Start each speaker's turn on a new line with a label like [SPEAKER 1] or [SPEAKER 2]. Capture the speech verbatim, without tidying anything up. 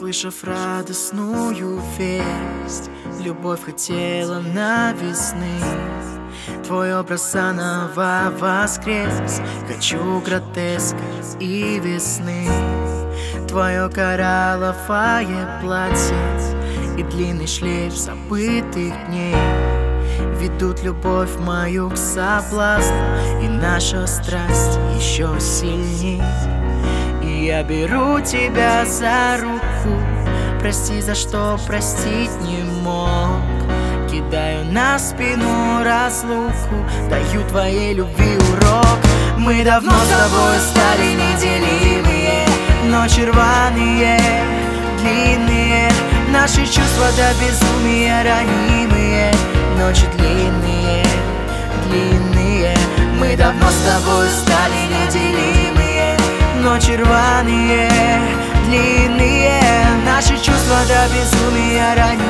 [SPEAKER 1] Услышав радостную весть, любовь хотела новизны. Твой образ заново воскрес. Хочу гротеска и весны. Твое коралловое платье и длинный шлейф забытых дней ведут любовь мою к соблазну, и наша страсть еще сильней. И я беру тебя за руку, прости, за что простить не мог. Кидаю на спину разлуку, даю твоей любви урок. Мы давно с тобой стали неделимые, ночи рваные, длинные, наши чувства до безумия ранимые. Ночи длинные, длинные, мы давно с тобой стали неделимые. Ночи рваные, длинные, наши чувства до безумия ранимые.